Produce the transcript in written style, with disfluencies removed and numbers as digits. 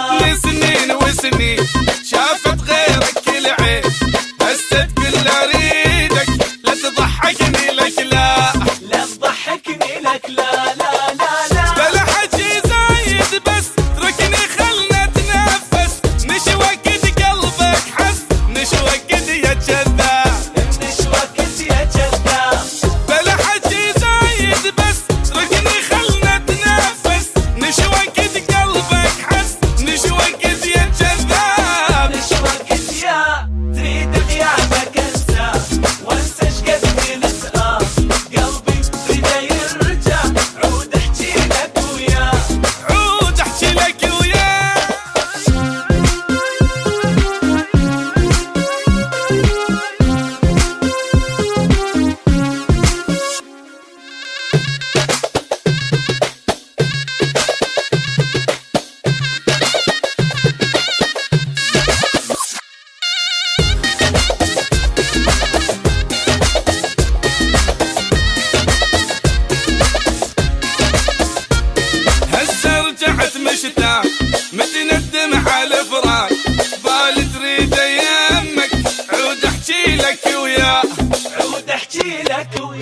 فاتني سنين وسنين شافت غيرك كل عين هست كل اريدك لا تضحكني لك لا لا تضحكني لك لا لا لا لا بلا حكي زايد بس اتركني خلنا نتنفس نشوى قد قلبك حس نشوى قد يا كذاب نشوى قد يا كذاب بلا حكي زايد بس اتركني خلنا نتنفس نشوى قد قلبك حس نشوى قد يا كذاب نشوى قد يا تريد غيابك انسى وانسى شقد نلتقى قلبي تريده يرجع عود احكي لك وياه عود احكي لك وياه هسه رجعت مشتاق متندم على الفراق بالي تريد يمك عود احكي لك وياه عود احكي لك وياه